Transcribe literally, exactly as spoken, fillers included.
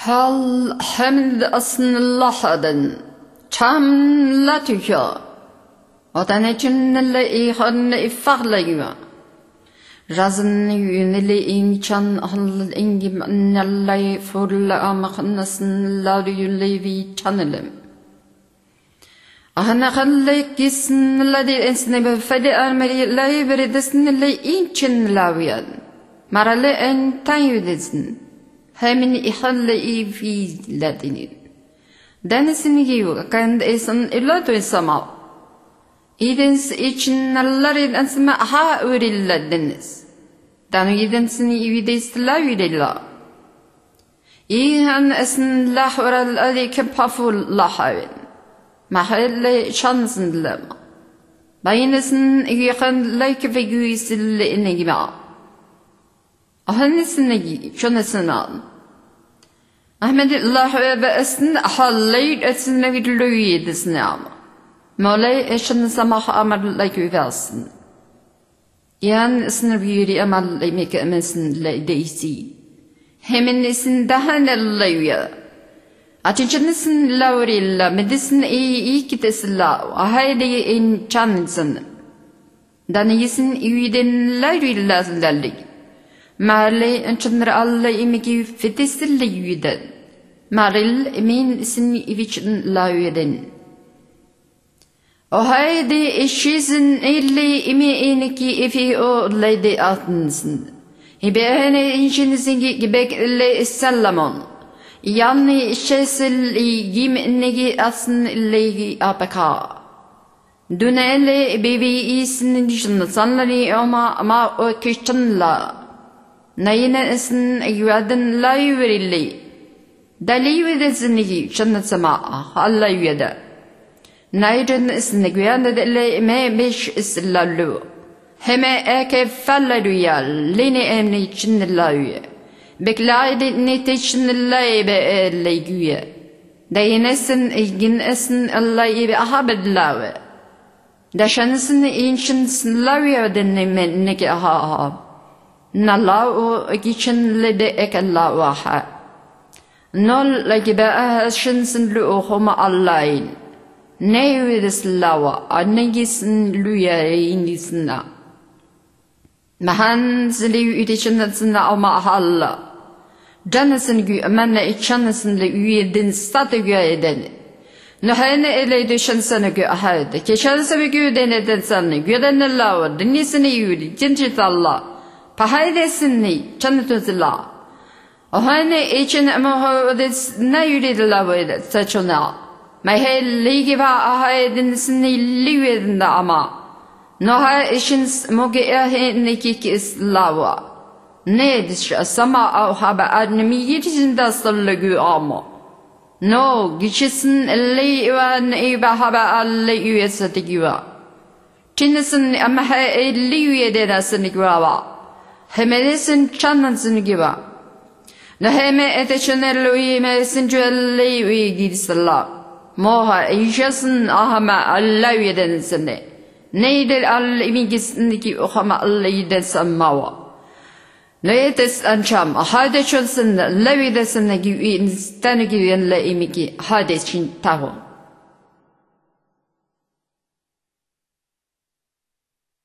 Hal hamd asnlahadan cham latuya odanechinle ihan ifarlayua razn yunili inchan hal ingim nallai fulla amkhnasn laduyulevi chanelem ahna khalle kisn ladi ensne fadi armari laibri desn le inchin lawian marale en tayudesn Hemin ihalle i fi ladini. Denesin giyu kand esan illatu esama. Idens için nallarin ansma ha urilla denis. Danu idensin ivides la udilla. Ihan esan lahral adi kepaful lahawin. Mahalle chansen lama. Bayinesin iyan like figuisil inegima. Ahanisnegi şonasından Ahmed Allah ve esn hallayt esnegi lüyedisne ama Molay eşin samah amal lüyversin Yan esn biri amal lemek emesin leysi Hemin esin dahan lüye Atinçnisin laurilla medisin iyi iyi kitesilla ahayli in chansin Danisin üyden laurilla zallik Marley enchner alla imigi fitisille yuden. Maril emin sin ivichin la yuden. O haydi eşizin illi imi iniki ifi o lady atnsın. Hibehene inşinizin gibek ille sallamon. Yani şesil yim negi asın ille apaka. Dunele bibi isin nişin sanlari ama ama o kişinla. Nayina isn yuadin la yurilli. Dali yudesinigi şannasama alla yuada. Naydin isn guyanda dele me beş islallu. Heme eke fallaluya lini emni çinlayu. Beklaydi nite çinlaybe leguya. Dayinesin igin isn alla ibe ahabedlawe. Daşanisn inşin slawiya denne neke aha. Nalao gichin lede ekalla waha. Nol lagiba shinsin lu homa allain. Neyudes lawa anigisin luya indisna. Mahan zili udichinatna ama halla. Janasin gu manna ichanasin le uyedin statugya eden. Nahane eleyde shansana gu ahad. Keshansa gu deneden sanni güden lawa dinisini yudi jinjit Allah. Pahaydesinni chanutuzla. Ohane için amohodes na yuridla with sachona. My head ligiva ahaydensinni liwedna ama. Noha ishins moge ahenikik is lawa. Nedish sama ahaba adnimi yitinda sallagu amo. No, gichisin liwan ibahaba alle uesatigiwa. Tinisin amaha liwedasinigrawa. Hemedesin channansın gibi. Naheme eteçenelli mesin cüelli uygidisalla. Moha işasın ahama Allah yedensinne. Neydir Allah imigisindeki ohama Allah yedensin mava. Neyetes ançam hade çölsün levidesinne gibi instanı gibi yenle imigi hade çin tahu.